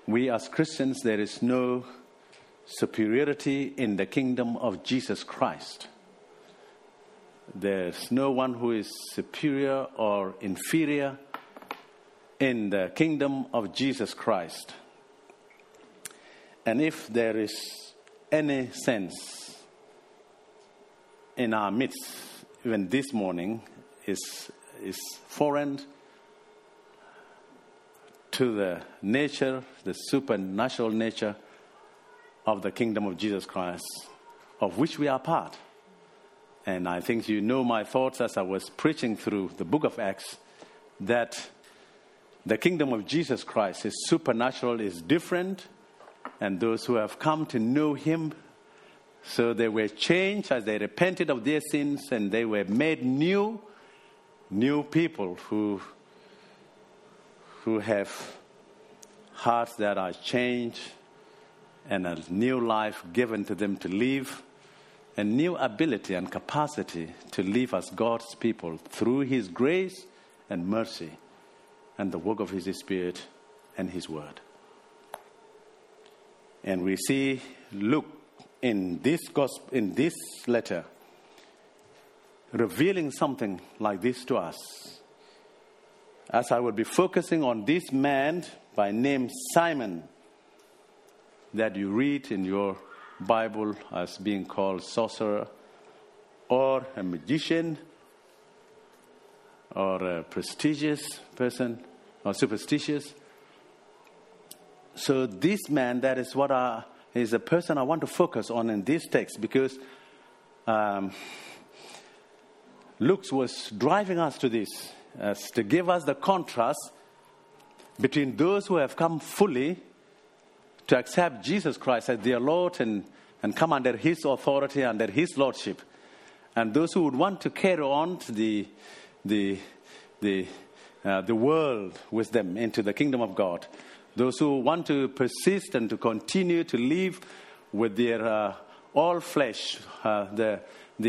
we as Christians, there is no superiority in the kingdom of Jesus Christ. There's no one who is superior or inferior in the kingdom of Jesus Christ. And if there is any sense in our midst, even this morning, is foreign to the nature, the supernatural nature of the kingdom of Jesus Christ, of which we are part. And I think you know my thoughts as I was preaching through the book of Acts, that the kingdom of Jesus Christ is supernatural, is different, and those who have come to know him, so they were changed as they repented of their sins, and they were made new people who have hearts that are changed and a new life given to them to live, a new ability and capacity to live as God's people through his grace and mercy and the work of his Spirit and his word. And we see Luke in this letter revealing something like this to us. As I will be focusing on this man by name Simon, that you read in your Bible as being called sorcerer or a magician or a prestigious person or superstitious. So this man, that is what is a person I want to focus on in this text, because Luke was driving us to this, as to give us the contrast between those who have come fully to accept Jesus Christ as their Lord and come under his authority, under his lordship, and those who would want to carry on the world with them into the kingdom of God. Those who want to persist and to continue to live with their all flesh, the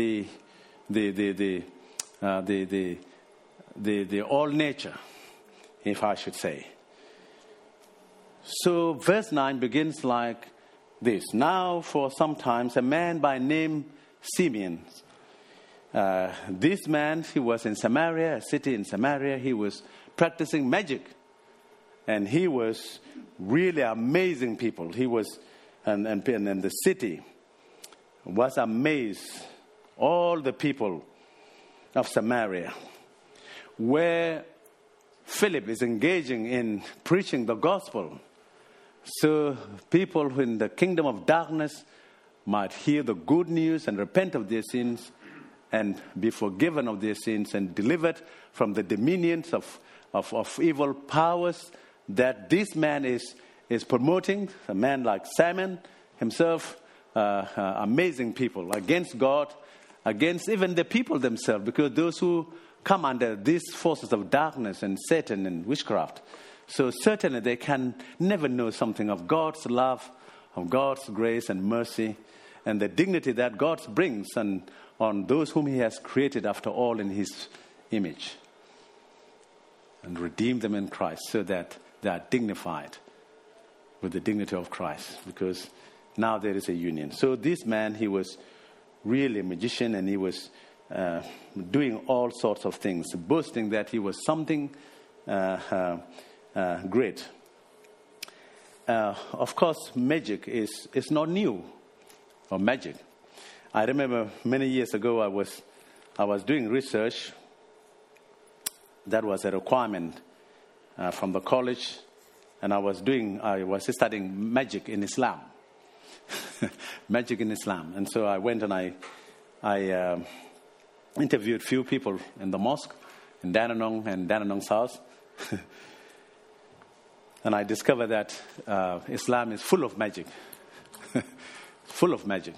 all nature, if I should say. So verse 9 begins like this. Now for some time a man by name Simeon. This man, he was in Samaria, a city in Samaria. He was practicing magic. And he was really amazing people. He was, and the city was amazed. All the people of Samaria, where Philip is engaging in preaching the gospel, so people in the kingdom of darkness might hear the good news and repent of their sins and be forgiven of their sins and delivered from the dominions of evil powers that this man is promoting. A man like Simon himself, amazing people against God, against even the people themselves, because those who come under these forces of darkness and Satan and witchcraft, so certainly they can never know something of God's love, of God's grace and mercy, and the dignity that God brings on those whom he has created after all in his image, and redeem them in Christ so that they are dignified with the dignity of Christ, because now there is a union. So this man, he was really a magician, and he was doing all sorts of things, boasting that he was something great. Of course, magic is not new, or magic. I remember many years ago I was doing research. That was a requirement from the college, and I was studying magic in Islam. Magic in Islam. And so I went and I interviewed few people in the mosque in Dandenong and Dandenong South. And I discovered that Islam is full of magic. Full of magic.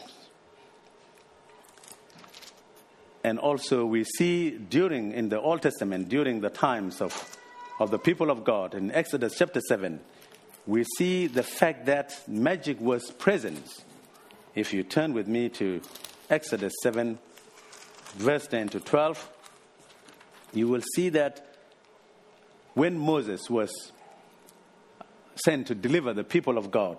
And also we see in the Old Testament, during the times of the people of God, in Exodus chapter 7, we see the fact that magic was present. If you turn with me to Exodus 7, verse 10 to 12, you will see that when Moses was sent to deliver the people of God.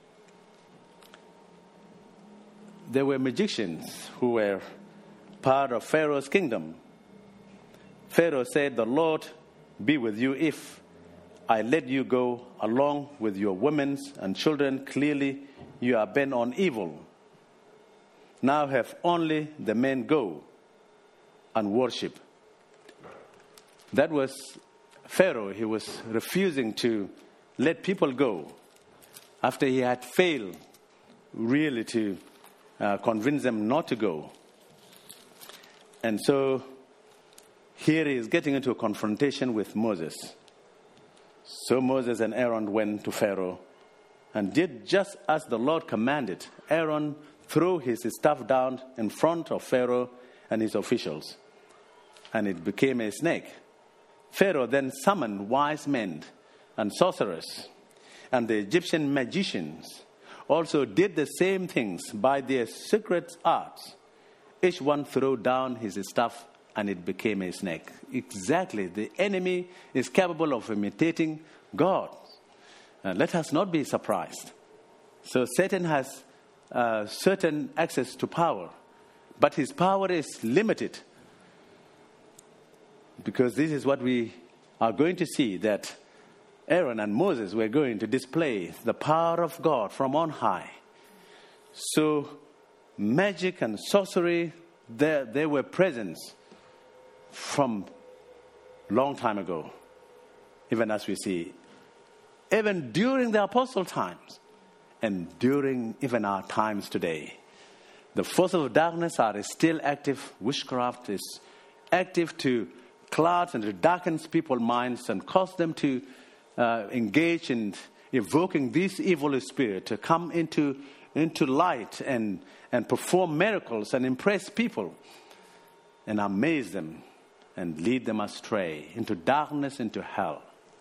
There were magicians who were part of Pharaoh's kingdom. Pharaoh said, "The Lord be with you if I let you go along with your women and children. Clearly you are bent on evil. Now have only the men go and worship." That was Pharaoh. He was refusing to let people go after he had failed really to convince them not to go. And so here he is getting into a confrontation with Moses. So Moses and Aaron went to Pharaoh and did just as the Lord commanded. Aaron threw his staff down in front of Pharaoh and his officials, and it became a snake. Pharaoh then summoned wise men and sorcerers, and the Egyptian magicians also did the same things by their secret arts. Each one threw down his staff, and it became a snake. Exactly, the enemy is capable of imitating God. Let us not be surprised. So Satan has certain access to power, but his power is limited. Because this is what we are going to see, that Aaron and Moses were going to display the power of God from on high. So magic and sorcery, they were present from long time ago, even as we see, even during the apostle times and during even our times today. The forces of darkness are still active. Witchcraft is active to cloud and it darkens people's minds and cause them to engage in evoking this evil spirit to come into light and perform miracles and impress people and amaze them and lead them astray into darkness, into hell.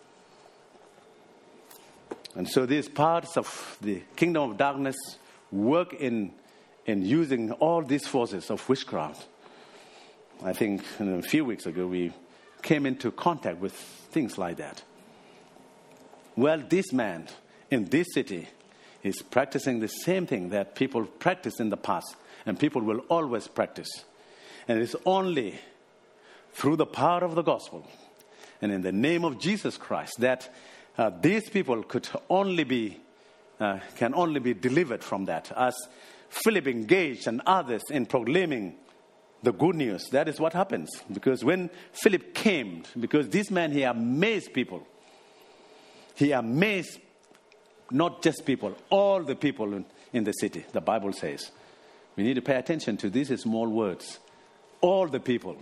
And so these parts of the kingdom of darkness work in using all these forces of witchcraft. I think a few weeks ago we came into contact with things like that. Well, this man in this city is practicing the same thing that people practiced in the past and people will always practice. And it is only through the power of the gospel and in the name of Jesus Christ that these people can only be delivered from that. As Philip engaged and others in proclaiming the good news, that is what happens. Because when Philip came, because this man, he amazed people. He amazed not just people, all the people in the city, the Bible says. We need to pay attention to these small words. All the people.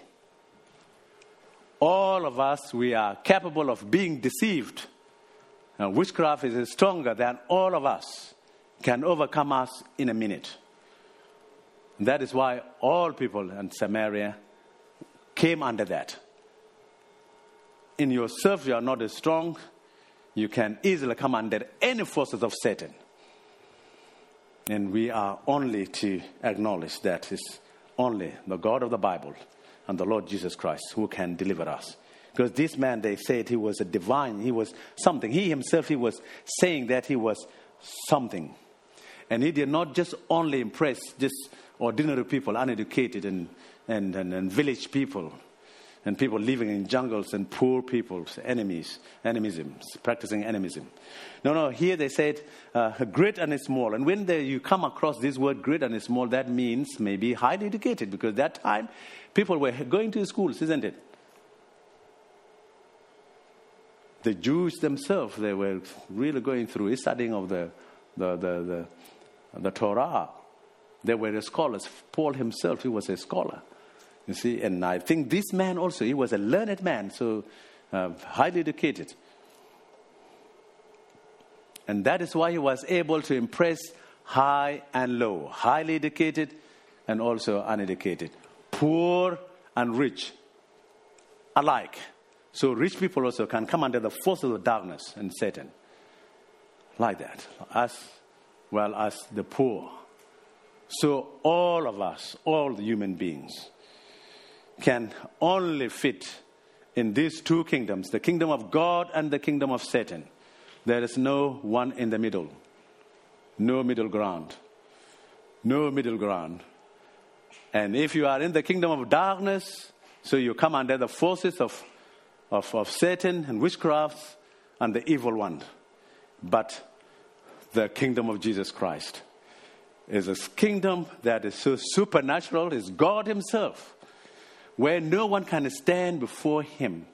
All of us, we are capable of being deceived. And witchcraft is stronger than all of us can overcome us in a minute. And that is why all people in Samaria came under that. In yourself, you are not as strong. You can easily come under any forces of Satan. And we are only to acknowledge that it's only the God of the Bible and the Lord Jesus Christ who can deliver us. Because this man, they said he was a divine, he was something. He himself, he was saying that he was something. And he did not just only impress just ordinary people, uneducated and village people, and people living in jungles and poor people's animism, practicing animism. No, here they said great and small. And when you come across this word great and small, that means maybe highly educated, because that time people were going to schools, isn't it? The Jews themselves, they were really going through studying of the Torah. They were scholars. Paul himself, he was a scholar. You see, and I think this man also, he was a learned man, so highly educated. And that is why he was able to impress high and low, highly educated and also uneducated, poor and rich alike. So rich people also can come under the forces of darkness and Satan, like that, as well as the poor. So all of us, all the human beings, can only fit in these two kingdoms, the kingdom of God and the kingdom of Satan, There is no one in the middle. No middle ground. No middle ground. And if you are in the kingdom of darkness, so you come under the forces of Satan and witchcraft and the evil one. But the kingdom of Jesus Christ is a kingdom that is so supernatural, is God himself, where no one can stand before him.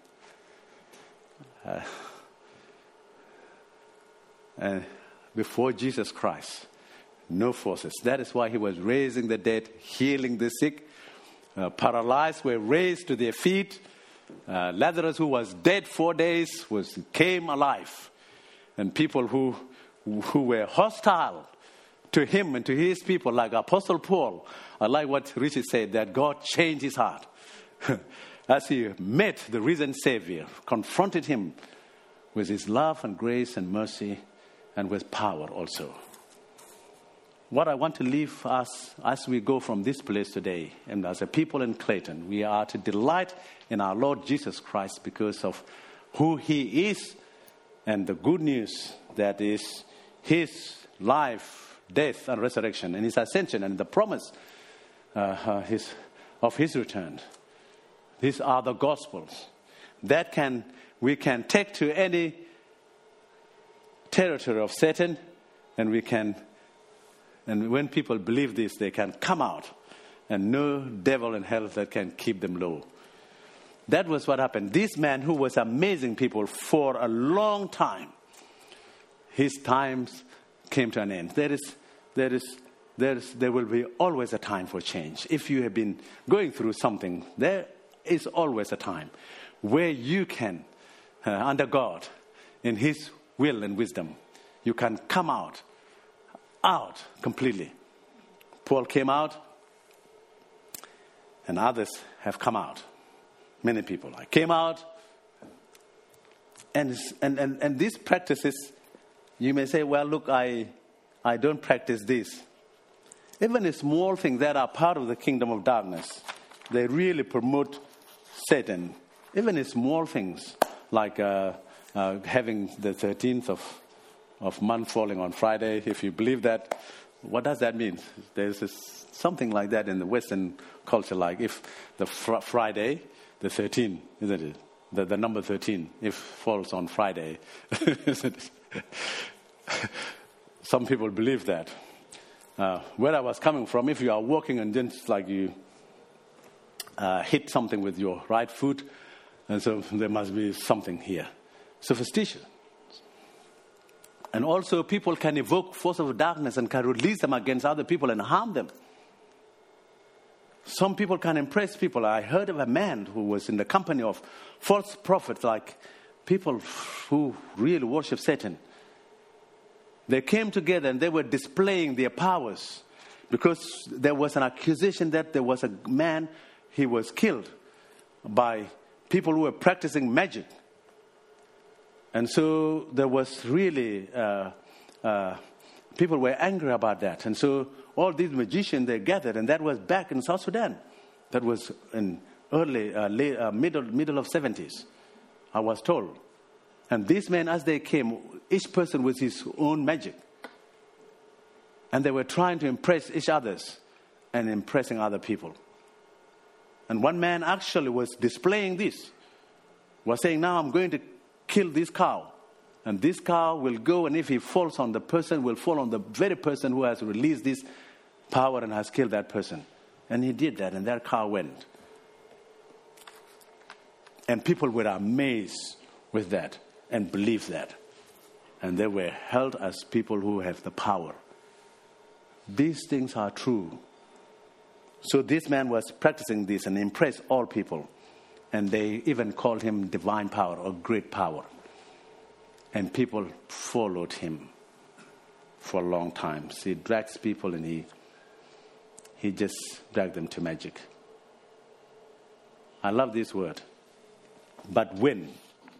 Before Jesus Christ, no forces. That is why he was raising the dead, healing the sick. Paralyzed were raised to their feet. Lazarus, who was dead 4 days, came alive. And people who were hostile to him and to his people, like Apostle Paul, I like what Richie said, that God changed his heart. As he met the risen Savior, confronted him with his love and grace and mercy and with power also. What I want to leave us as we go from this place today, and as a people in Clayton, we are to delight in our Lord Jesus Christ because of who he is and the good news that is his life, death, and resurrection, and his ascension, and the promise of his return. These are the Gospels that we can take to any territory of Satan, and when people believe this, they can come out, and no devil in hell that can keep them low. That was what happened. This man who was amazing people for a long time, his times came to an end. There will be always a time for change. If you have been going through something, there is always a time where you can, under God, in his will and wisdom, you can come out completely. Paul came out, and others have come out. Many people came out, and these practices, you may say, well, look, I don't practice this. Even the small things that are part of the kingdom of darkness, they really promote Satan. Even the small things like having the 13th of month falling on Friday. If you believe that, what does that mean? There's something like that in the Western culture, like if the Friday, the 13th, isn't it? The number 13, if falls on Friday. Some people believe that. Where I was coming from, if you are walking and just like you hit something with your right foot, and so there must be something here. Superstition. And also people can evoke forces of darkness and can release them against other people and harm them. Some people can impress people. I heard of a man who was in the company of false prophets, like people who really worship Satan. They came together and they were displaying their powers because there was an accusation that there was a man, he was killed by people who were practicing magic. And so there was really, people were angry about that. And so all these magicians, they gathered, and that was back in South Sudan. That was in middle of 70s, I was told. And these men, as they came, each person with his own magic. And they were trying to impress each others and impressing other people. And one man actually was displaying this, was saying, now I'm going to kill this cow. And this cow will go, and if he falls on the person, will fall on the very person who has released this power and has killed that person. And he did that, and that cow went. And people were amazed with that and believed that. And they were held as people who have the power. These things are true. So this man was practicing this and impressed all people. And they even called him divine power or great power. And people followed him for a long time. So he drags people and he just dragged them to magic. I love this word. But when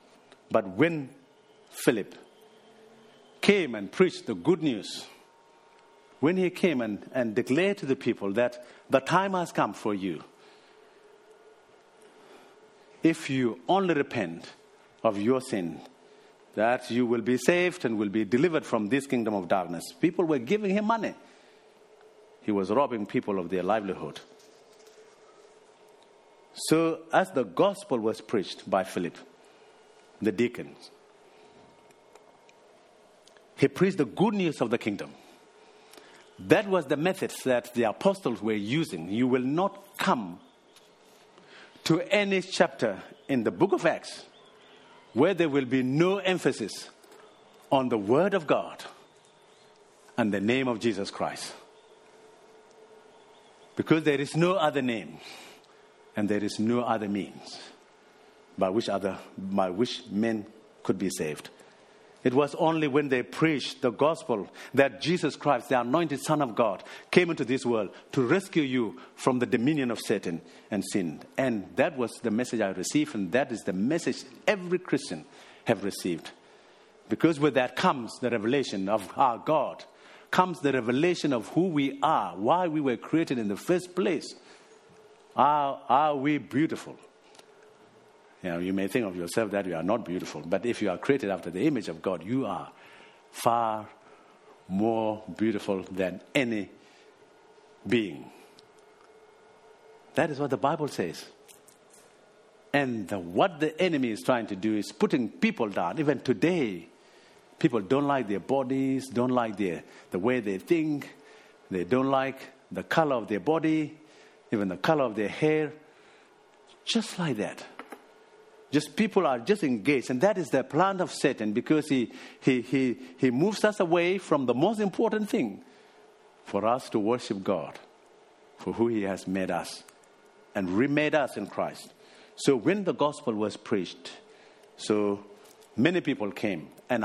Philip came and preached the good news, when he came and declared to the people that the time has come for you, if you only repent of your sin that you will be saved and will be delivered from this kingdom of darkness. People were giving him money. He was robbing people of their livelihood. So as the gospel was preached by Philip, the deacons, he preached the good news of the kingdom. That was the methods that the apostles were using. You will not come to any chapter in the book of Acts where there will be no emphasis on the word of God and the name of Jesus Christ. Because there is no other name and there is no other means by which men could be saved. It was only when they preached the gospel that Jesus Christ, the anointed Son of God, came into this world to rescue you from the dominion of Satan and sin. And that was the message I received, and that is the message every Christian have received. Because with that comes the revelation of our God, comes the revelation of who we are, why we were created in the first place. Are we beautiful? You may think of yourself that you are not beautiful, but if you are created after the image of God, you are far more beautiful than any being. That is what the Bible says. And what the enemy is trying to do is putting people down. Even today, people don't like their bodies, don't like the way they think. They don't like the color of their body, even the color of their hair. Just like that. Just people are just engaged, and that is the plan of Satan, because he moves us away from the most important thing, for us to worship God for who he has made us and remade us in Christ. So when the gospel was preached, so many people came, and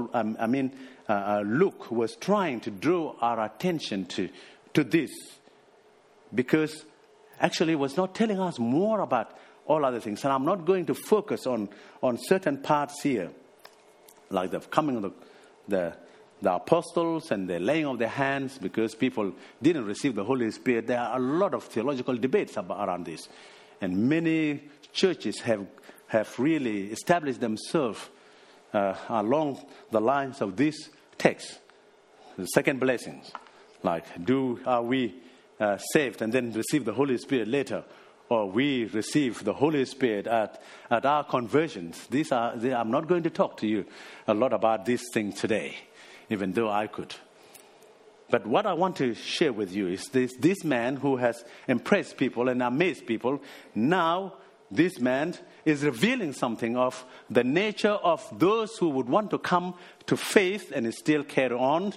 Luke was trying to draw our attention to this, because actually he was not telling us more about all other things. And I'm not going to focus on certain parts here, like the coming of the apostles and the laying of their hands, because people didn't receive the Holy Spirit. There are a lot of theological debates around this. And many churches have really established themselves along the lines of this text. The second blessings, like are we saved and then receive the Holy Spirit later? Or we receive the Holy Spirit at our conversions. I'm not going to talk to you a lot about these things today, even though I could. But what I want to share with you is this man who has impressed people and amazed people. Now, this man is revealing something of the nature of those who would want to come to faith and still carry on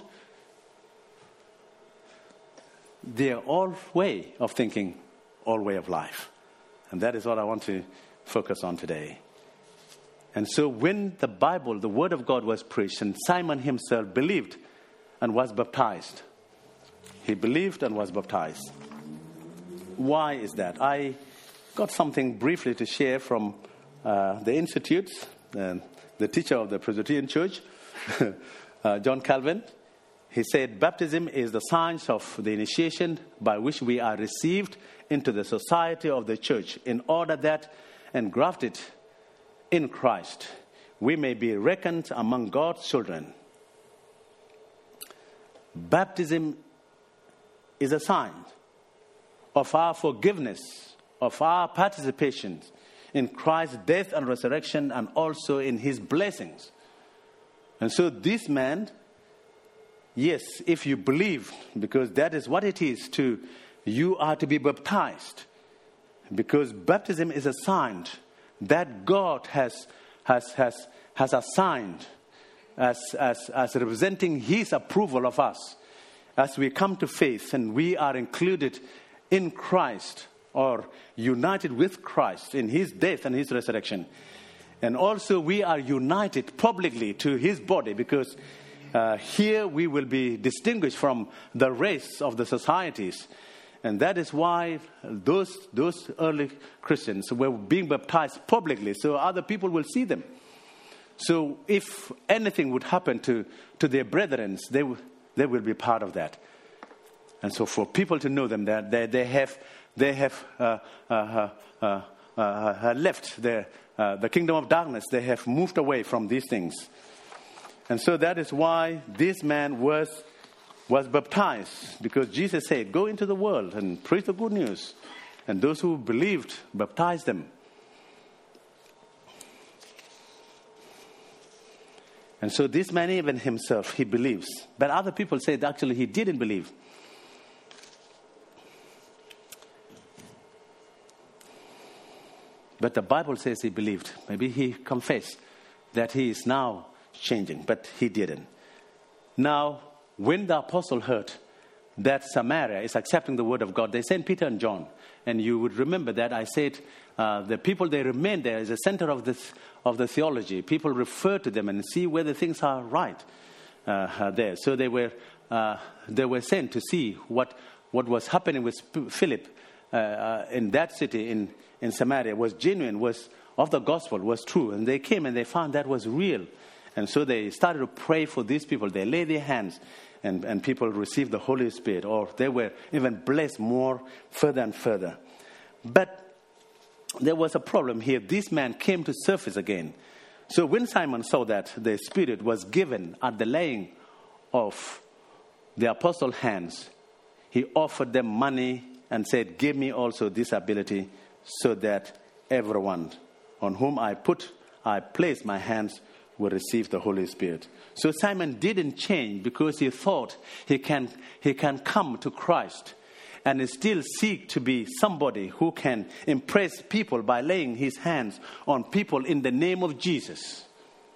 their old way of thinking, old way of life. And that is what I want to focus on today. And so when the Bible, the Word of God was preached, and Simon himself believed and was baptized. He believed and was baptized. Why is that? I got something briefly to share from the Institutes, the teacher of the Presbyterian Church, John Calvin. He said, baptism is the signs of the initiation by which we are received into the society of the church, in order that, engrafted in Christ, we may be reckoned among God's children. Baptism is a sign of our forgiveness, of our participation in Christ's death and resurrection, and also in his blessings. And so this man, yes, if you believe, because that is what it is, you are to be baptized. Because baptism is a sign that God has assigned as representing his approval of us. As we come to faith and we are included in Christ, or united with Christ in his death and his resurrection. And also we are united publicly to his body, because here we will be distinguished from the rest of the societies. And that is why those early Christians were being baptized publicly, so other people will see them. So if anything would happen to their brethren, they will be part of that. And so for people to know them, that they have left their the kingdom of darkness. They have moved away from these things. And so that is why this man was baptized, because Jesus said, go into the world and preach the good news. And those who believed, baptized them. And so this man, even himself, he believes. But other people say that actually he didn't believe. But the Bible says he believed. Maybe he confessed that he is now changing, but he didn't. Now, when the apostle heard that Samaria is accepting the word of God, they sent Peter and John. And you would remember that I said the people, they remain there as a center of the theology. People refer to them and see whether things are right there. So they were sent to see what was happening with Philip in that city in Samaria was genuine, was of the gospel, was true. And they came and they found that was real. And so they started to pray for these people. They laid their hands and people received the Holy Spirit, or they were even blessed more further and further. But there was a problem here. This man came to surface again. So when Simon saw that the Spirit was given at the laying of the apostles' hands, he offered them money and said, give me also this ability so that everyone on whom I place my hands will receive the Holy Spirit. So Simon didn't change because he thought he can come to Christ and still seek to be somebody who can impress people by laying his hands on people in the name of Jesus.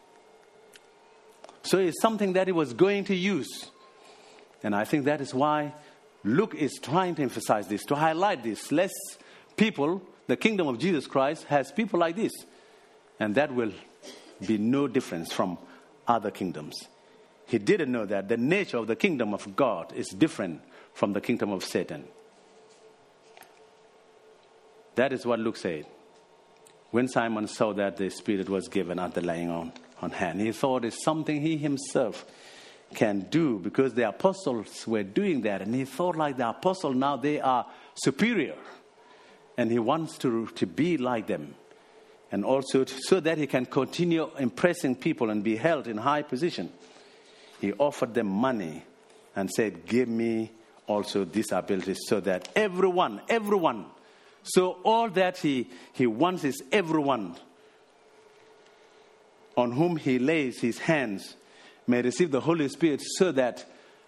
So it's something that he was going to use. And I think that is why Luke is trying to emphasize this, to highlight this. Less people, the kingdom of Jesus Christ has people like this. And that will be no difference from other kingdoms. He didn't know that the nature of the kingdom of God is different from the kingdom of Satan. That is what Luke said. When Simon saw that the Spirit was given at the laying on hand, he thought it's something he himself can do because the apostles were doing that. And he thought like the apostles now, they are superior. And he wants to be like them. And also so that he can continue impressing people and be held in high position. He offered them money and said, give me also this ability so that everyone. So all that he wants is everyone on whom he lays his hands may receive the Holy Spirit so that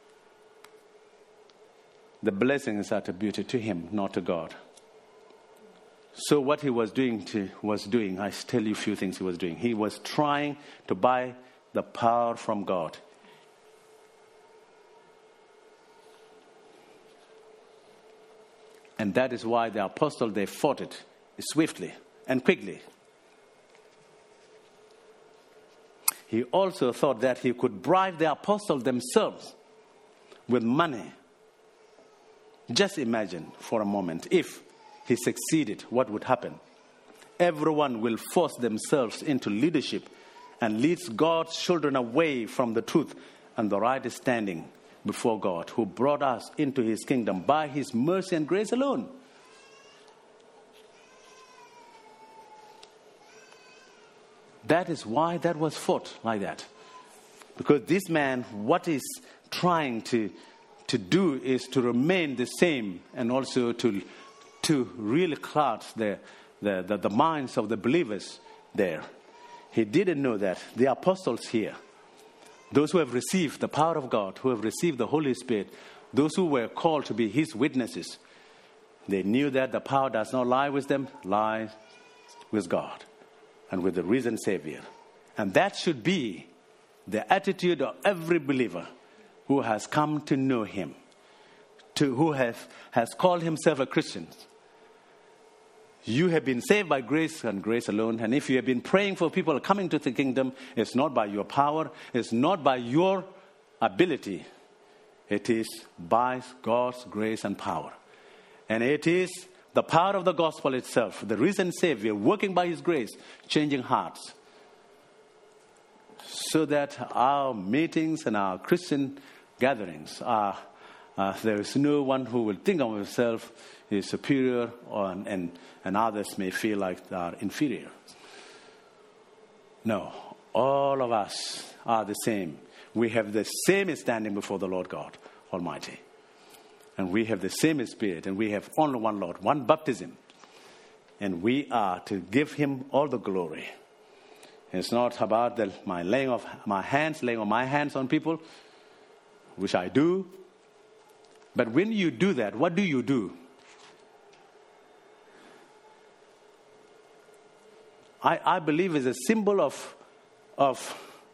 the blessing is attributed to him, not to God. So what he was doing, I tell you a few things he was doing. He was trying to buy the power from God. And that is why the apostles, they fought it swiftly and quickly. He also thought that he could bribe the apostles themselves with money. Just imagine for a moment, if he succeeded, what would happen? Everyone will force themselves into leadership and leads God's children away from the truth and the right standing before God, who brought us into his kingdom by his mercy and grace alone. That is why that was fought like that. Because this man, what he's trying to do is to remain the same and also to really cloud the minds of the believers there. He didn't know that the apostles here, those who have received the power of God, who have received the Holy Spirit, those who were called to be his witnesses, they knew that the power does not lie with them, lies with God and with the risen Savior. And that should be the attitude of every believer who has come to know him, who has called himself a Christian. You have been saved by grace and grace alone. And if you have been praying for people coming to the kingdom, it's not by your power, it's not by your ability. It is by God's grace and power. And it is the power of the gospel itself, the risen Savior, working by his grace, changing hearts. So that our meetings and our Christian gatherings are, there is no one who will think of himself is superior and others may feel like they are inferior. No, all of us are the same. We have the same standing before the Lord God Almighty. And we have the same Spirit, and we have only one Lord, one baptism. And we are to give him all the glory. It's not about my laying on my hands on people, which I do. But when you do that, what do you do? I believe is a symbol of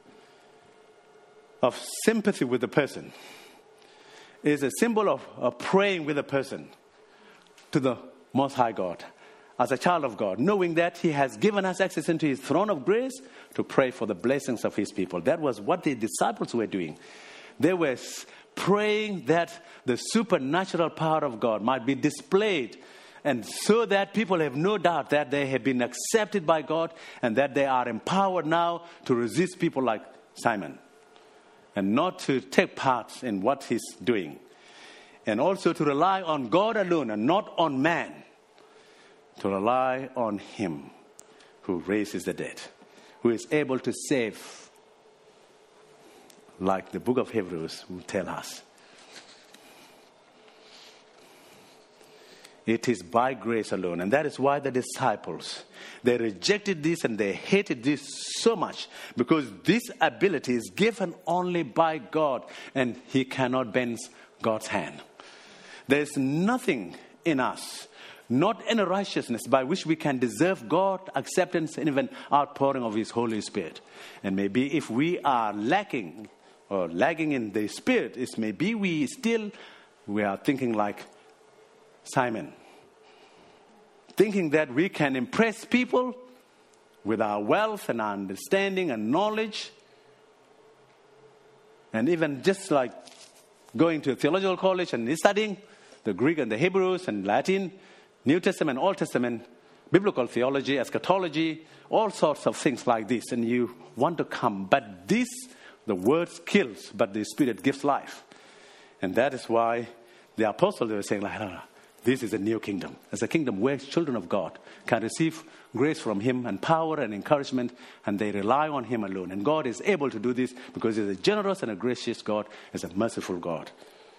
sympathy with the person. It's a symbol of praying with the person to the Most High God. As a child of God, knowing that he has given us access into his throne of grace to pray for the blessings of his people. That was what the disciples were doing. They were praying that the supernatural power of God might be displayed, and so that people have no doubt that they have been accepted by God and that they are empowered now to resist people like Simon and not to take part in what he's doing. And also to rely on God alone and not on man. To rely on him who raises the dead, who is able to save, like the book of Hebrews will tell us. It is by grace alone. And that is why the disciples, they rejected this and they hated this so much. Because this ability is given only by God. And he cannot bend God's hand. There is nothing in us, not any righteousness by which we can deserve God's acceptance and even outpouring of his Holy Spirit. And maybe if we are lacking or lagging in the Spirit, it's maybe we are thinking like Simon, thinking that we can impress people with our wealth and our understanding and knowledge, and even just like going to a theological college and studying the Greek and the Hebrews and Latin, New Testament, Old Testament, biblical theology, eschatology, all sorts of things like this, and you want to come. But this, the word kills, but the Spirit gives life. And that is why the apostles, they were saying, like, no, this is a new kingdom. It's a kingdom where children of God can receive grace from him and power and encouragement, and they rely on him alone. And God is able to do this because he's a generous and a gracious God, he's a merciful God.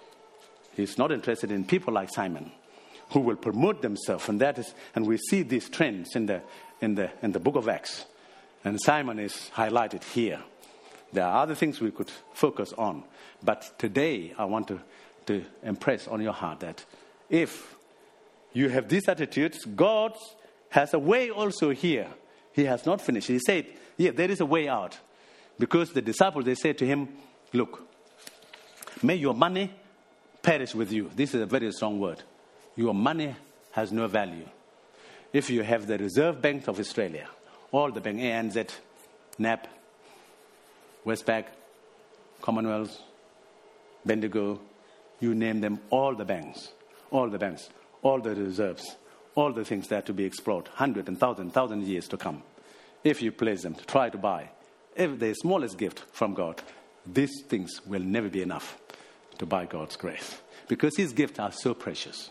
He's not interested in people like Simon, who will promote themselves, and we see these trends in the book of Acts. And Simon is highlighted here. There are other things we could focus on, but today I want to impress on your heart that if you have these attitudes, God has a way also here. He has not finished. He said, yeah, there is a way out. Because the disciples, they said to him, look, may your money perish with you. This is a very strong word. Your money has no value. If you have the Reserve Bank of Australia, all the bank, ANZ, NAB, Westpac, Commonwealth, Bendigo, you name them, all the banks, all the reserves, all the things that are to be explored, 100 and 1,000 years to come. If you place them to try to buy, if the smallest gift from God, these things will never be enough to buy God's grace. Because his gifts are so precious.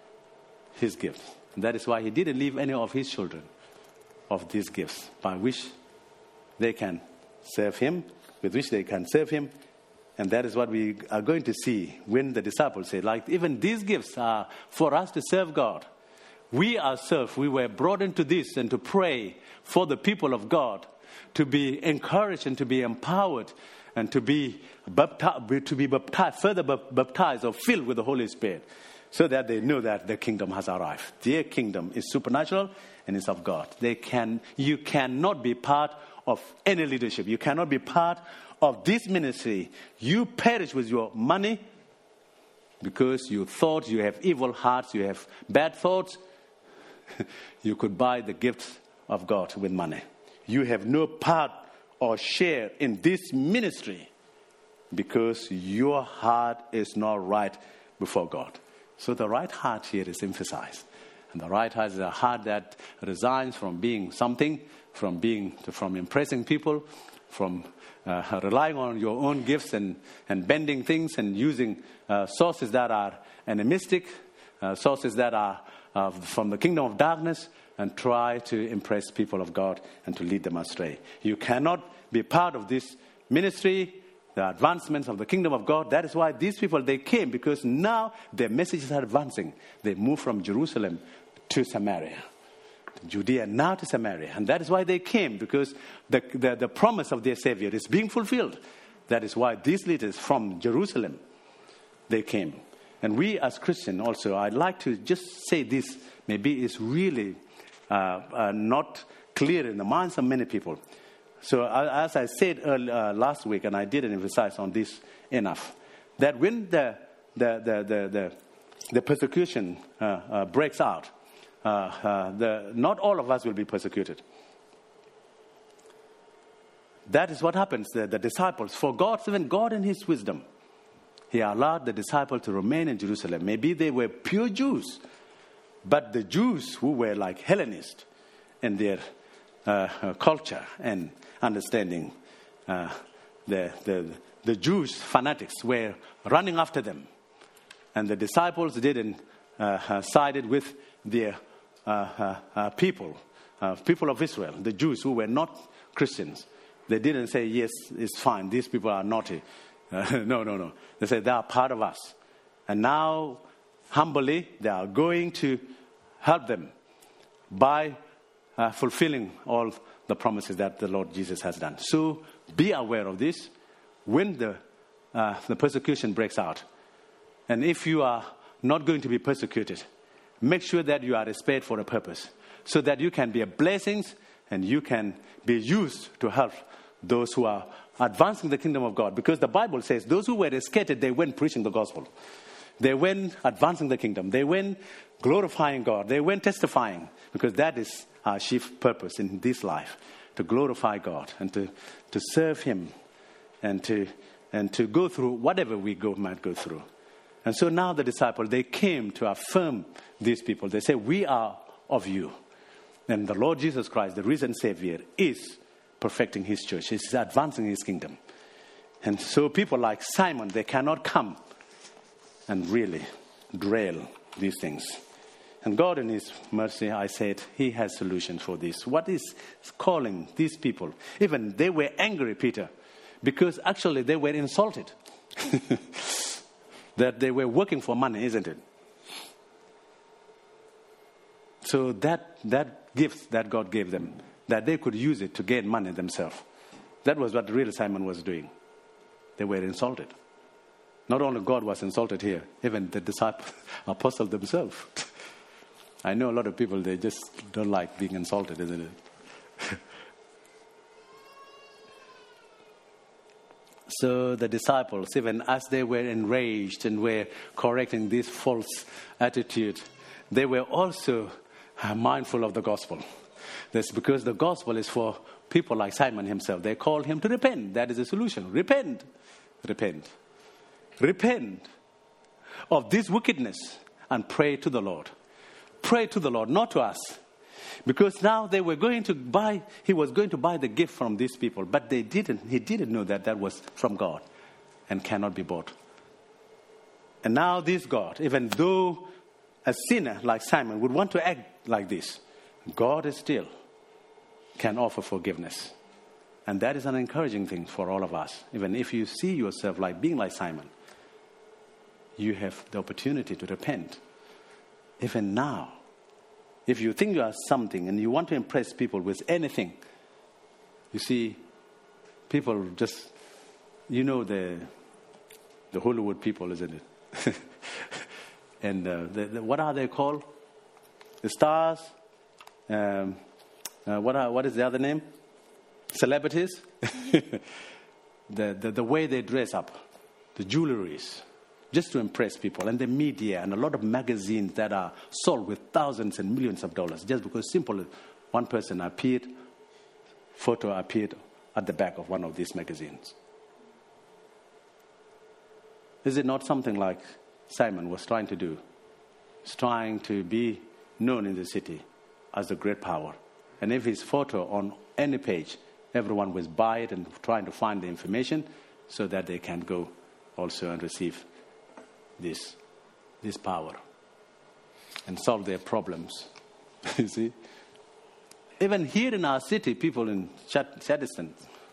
His gifts. And that is why he didn't leave any of his children of these gifts by which they can serve him, with which they can serve him. And that is what we are going to see when the disciples say, like, even these gifts are for us to serve God. We ourselves, we were brought into this and to pray for the people of God, to be encouraged and to be empowered and to be baptized, further baptized or filled with the Holy Spirit, so that they know that the kingdom has arrived. Their kingdom is supernatural and is of God. You cannot be part of any leadership. You cannot be part of this ministry. You perish with your money because you thought you have evil hearts, you have bad thoughts. You could buy the gifts of God with money. You have no part or share in this ministry because your heart is not right before God. So the right heart here is emphasized. And the right heart is a heart that resigns from being something, from impressing people, from relying on your own gifts and bending things and using sources that are animistic, sources that are from the kingdom of darkness, and try to impress people of God and to lead them astray. You cannot be part of this ministry, the advancements of the kingdom of God. That is why these people, they came, because now their messages are advancing. They moved from Jerusalem to Samaria, Judea, now to Samaria. And that is why they came, because the promise of their Savior is being fulfilled. That is why these leaders from Jerusalem, they came. And we as Christians also, I'd like to just say this, maybe it's really not clear in the minds of many people. So as I said last week, and I didn't emphasize on this enough, that when the persecution breaks out, not all of us will be persecuted. That is what happens. The disciples, for God, even God in His wisdom, He allowed the disciples to remain in Jerusalem. Maybe they were pure Jews, but the Jews who were like Hellenists in their culture and understanding, the Jews fanatics were running after them, and the disciples didn't sided with their people of Israel, the Jews who were not Christians. They didn't say, yes, it's fine, these people are naughty. No. They said they are part of us. And now, humbly, they are going to help them by fulfilling all the promises that the Lord Jesus has done. So be aware of this when the persecution breaks out. And if you are not going to be persecuted, make sure that you are spared for a purpose, so that you can be a blessing and you can be used to help those who are advancing the kingdom of God. Because the Bible says those who were scattered, they went preaching the gospel. They went advancing the kingdom. They went glorifying God. They went testifying, because that is our chief purpose in this life, to glorify God and to serve Him and to go through whatever we might go through. And so now the disciples, they came to affirm these people. They say, we are of you. And the Lord Jesus Christ, the risen Savior, is perfecting His church. He's advancing His kingdom. And so people like Simon, they cannot come and really derail these things. And God in His mercy, I said, He has solutions for this. What is calling these people? Even they were angry, Peter, because actually they were insulted. That they were working for money, isn't it? So that gift that God gave them, that they could use it to gain money themselves. That was what real Simon was doing. They were insulted. Not only God was insulted here, even the apostles themselves. I know a lot of people, they just don't like being insulted, isn't it? So the disciples, even as they were enraged and were correcting this false attitude, they were also mindful of the gospel. That's because the gospel is for people like Simon himself. They called him to repent. That is the solution. Repent. Repent. Repent of this wickedness and pray to the Lord. Pray to the Lord, not to us. Because now they were going to buy, he was going to buy the gift from these people. But he didn't know that was from God and cannot be bought. And now this God, even though a sinner like Simon would want to act like this, God is still can offer forgiveness. And that is an encouraging thing for all of us. Even if you see yourself like being like Simon, you have the opportunity to repent. Even now, if you think you are something and you want to impress people with anything, you see, people just, you know, the Hollywood people, isn't it? And what are they called? The stars. What is the other name? Celebrities. the way they dress up, the jewelries, just to impress people, and the media, and a lot of magazines that are sold with thousands and millions of dollars, just because simply one person photo appeared at the back of one of these magazines. Is it not something like Simon was trying to do? He's trying to be known in the city as a great power. And if his photo on any page, everyone will buy it and trying to find the information so that they can go also and receive this power and solve their problems. You see? Even here in our city, people in Chaddiston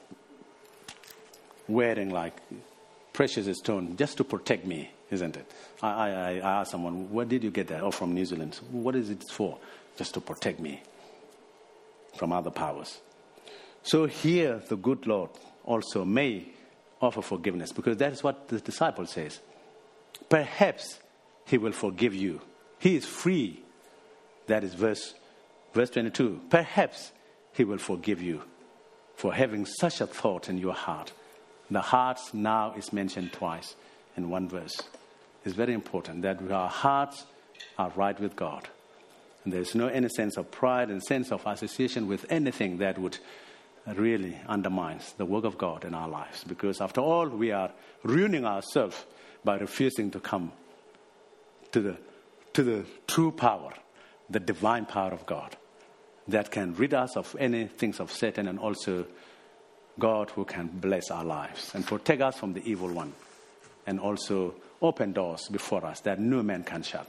wearing like precious stone just to protect me, isn't it? I asked someone, where did you get that? Oh, from New Zealand. What is it for? Just to protect me from other powers. So here the good Lord also may offer forgiveness, because that is what the disciple says. Perhaps he will forgive you. He is free. That is verse 22. Perhaps he will forgive you for having such a thought in your heart. The heart now is mentioned twice in one verse. It's very important that our hearts are right with God. And there's no any sense of pride and sense of association with anything that would really undermine the work of God in our lives. Because after all, we are ruining ourselves by refusing to come to the true power, the divine power of God, that can rid us of any things of Satan, and also God who can bless our lives and protect us from the evil one, and also open doors before us that no man can shut.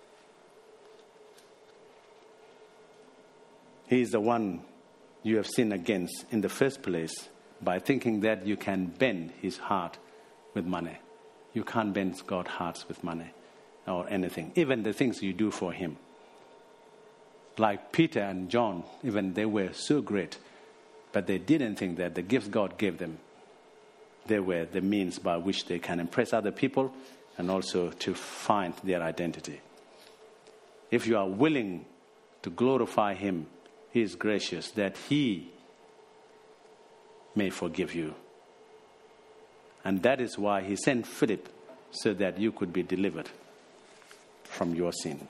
He is the one you have sinned against in the first place by thinking that you can bend his heart with money. You can't bend God's hearts with money or anything, even the things you do for him. Like Peter and John, even they were so great, but they didn't think that the gifts God gave them, they were the means by which they can impress other people and also to find their identity. If you are willing to glorify him, he is gracious that he may forgive you. And that is why he sent Philip, so that you could be delivered from your sins.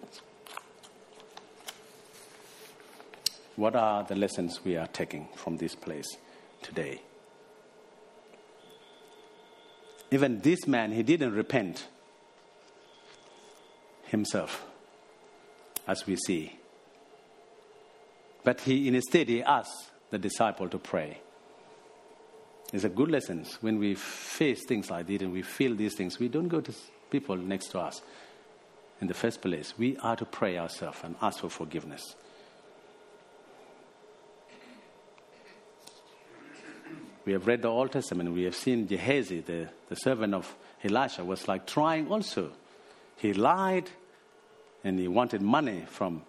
What are the lessons we are taking from this place today? Even this man, he didn't repent himself, as we see. But instead he asked the disciple to pray. It's a good lesson. When we face things like this and we feel these things, we don't go to people next to us. In the first place, we are to pray ourselves and ask for forgiveness. We have read the Old Testament. We have seen Gehazi, the servant of Elisha, was like trying also. He lied and he wanted money from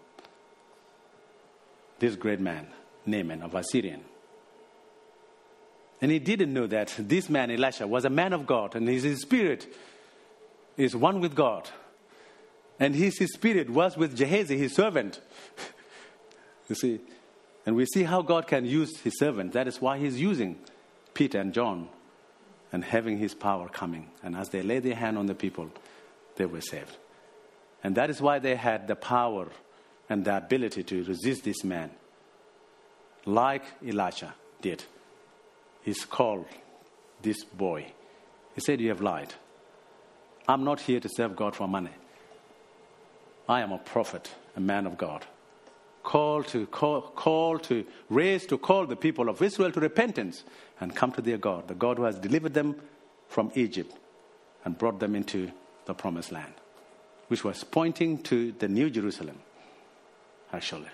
this great man, Naaman of Assyrian. And he didn't know that this man, Elisha, was a man of God, and his spirit is one with God. And his spirit was with Gehazi, his servant. You see, and we see how God can use his servant. That is why he's using Peter and John and having his power coming. And as they laid their hand on the people, they were saved. And that is why they had the power and the ability to resist this man, like Elisha did. He's called this boy. He said, "You have lied. I'm not here to serve God for money. I am a prophet, a man of God, called to call the people of Israel to repentance and come to their God, the God who has delivered them from Egypt and brought them into the promised land," which was pointing to the New Jerusalem, actually.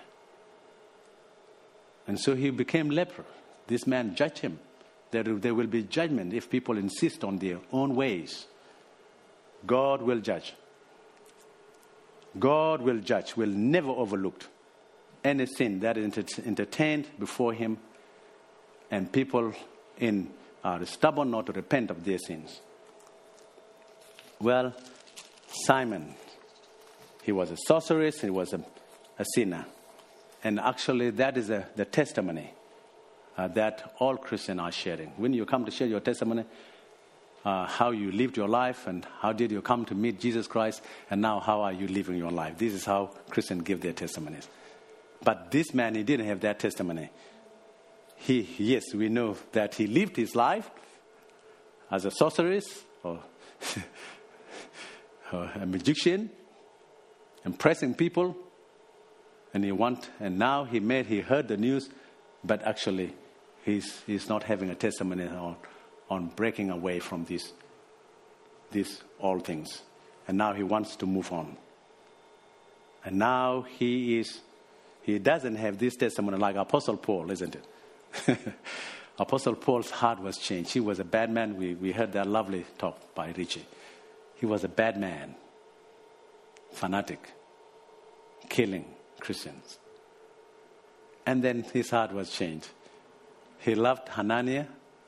And so he became leper. This man judged him. There will be judgment if people insist on their own ways. God will judge. God will judge, will never overlook any sin that is entertained before him, and people are stubborn not to repent of their sins. Well, Simon, he was a sorceress, he was a sinner. And actually that is the testimony that all Christians are sharing. When you come to share your testimony, how you lived your life and how did you come to meet Jesus Christ, and now how are you living your life. This is how Christians give their testimonies. But this man, he didn't have that testimony. Yes, we know that he lived his life as a sorceress or a magician, impressing people, and now he heard the news, but actually he's not having a testimony on breaking away from these all things. And now he wants to move on. And now he is He doesn't have this testimony like Apostle Paul, isn't it? Apostle Paul's heart was changed. He was a bad man. We heard that lovely talk by Richie. He was a bad man, fanatic, killing Christians. And then his heart was changed. He loved Hananiah,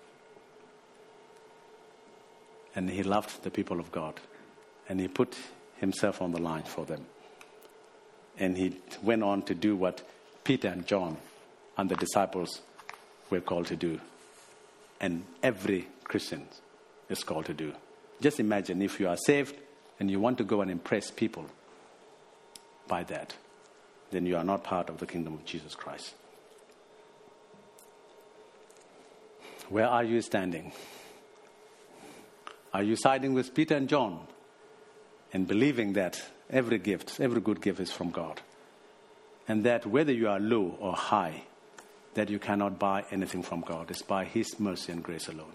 and he loved the people of God. And he put himself on the line for them. And he went on to do what Peter and John and the disciples were called to do. And every Christian is called to do. Just imagine if you are saved and you want to go and impress people by that, then you are not part of the kingdom of Jesus Christ. Where are you standing? Are you siding with Peter and John and believing that every gift, every good gift is from God? And that whether you are low or high, that you cannot buy anything from God. It's by His mercy and grace alone.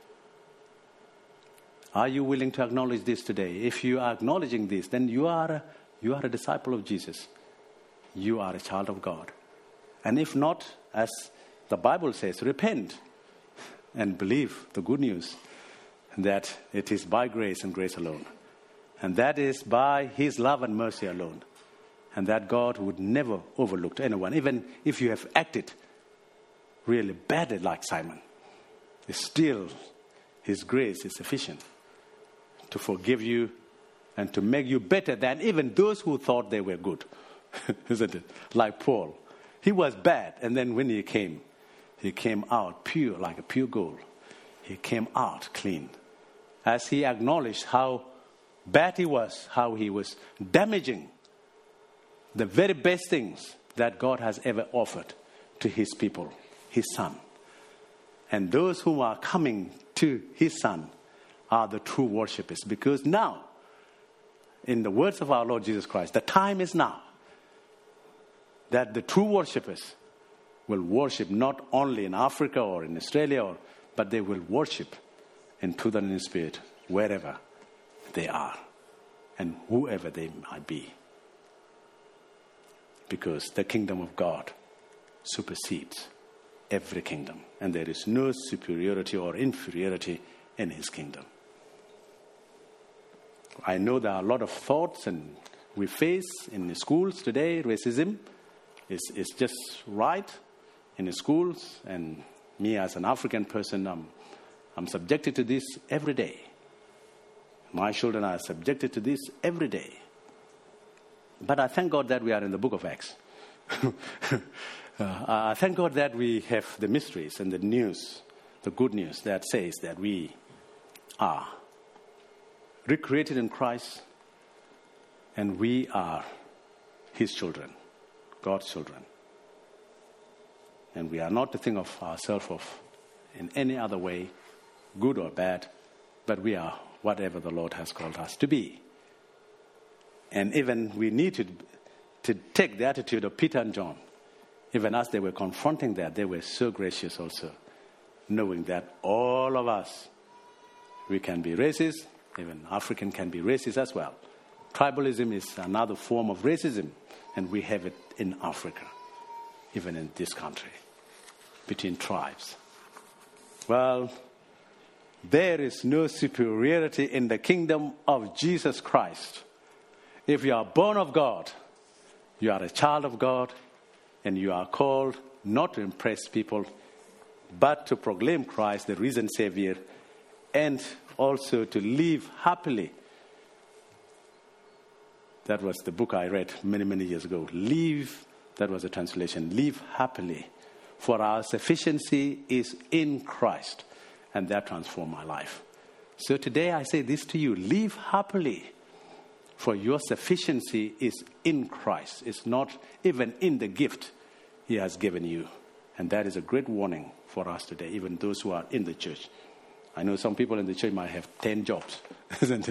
Are you willing to acknowledge this today? If you are acknowledging this, then you are a disciple of Jesus. You are a child of God. And if not, as the Bible says, repent and believe the good news that it is by grace and grace alone. And that is by His love and mercy alone. And that God would never overlook anyone, even if you have acted really badly like Simon. Still, His grace is sufficient to forgive you and to make you better than even those who thought they were good. Isn't it? Like Paul. He was bad, and then when he came out pure, like a pure gold. He came out clean. As he acknowledged how bad he was, how he was damaging the very best things that God has ever offered to His people, His Son. And those who are coming to His Son are the true worshippers. Because now, in the words of our Lord Jesus Christ, the time is now that the true worshippers will worship not only in Africa or in Australia, but they will worship in truth and in spirit wherever they are and whoever they might be. Because the kingdom of God supersedes every kingdom, and there is no superiority or inferiority in His kingdom. I know there are a lot of thoughts and we face in the schools today. Racism is just right in the schools, and me as an African person, I'm subjected to this every day. My children are subjected to this every day. But I thank God that we are in the book of Acts. I thank God that we have the mysteries and the news, the good news that says that we are recreated in Christ and we are His children, God's children. And we are not to think of ourselves in any other way, good or bad, but we are whatever the Lord has called us to be. And even we need to take the attitude of Peter and John. Even as they were confronting that, they were so gracious also, knowing that all of us, we can be racist, even African can be racist as well. Tribalism is another form of racism, and we have it in Africa, even in this country, between tribes. Well, there is no superiority in the kingdom of Jesus Christ. If you are born of God, you are a child of God, and you are called not to impress people, but to proclaim Christ, the risen Savior, and also to live happily. That was the book I read many, many years ago. Live, that was a translation, live happily, for our sufficiency is in Christ. And that transformed my life. So today I say this to you, live happily, for your sufficiency is in Christ. It's not even in the gift He has given you. And that is a great warning for us today, even those who are in the church. I know some people in the church might have 10 jobs, isn't it?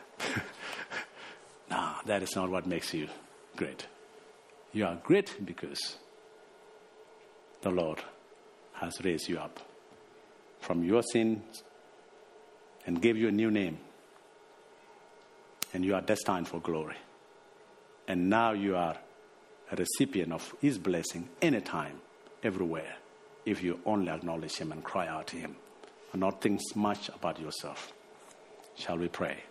No, that is not what makes you great. You are great because the Lord has raised you up from your sins and gave you a new name. And you are destined for glory. And now you are a recipient of his blessing anytime, everywhere, if you only acknowledge him and cry out to him and not think much about yourself. Shall we pray?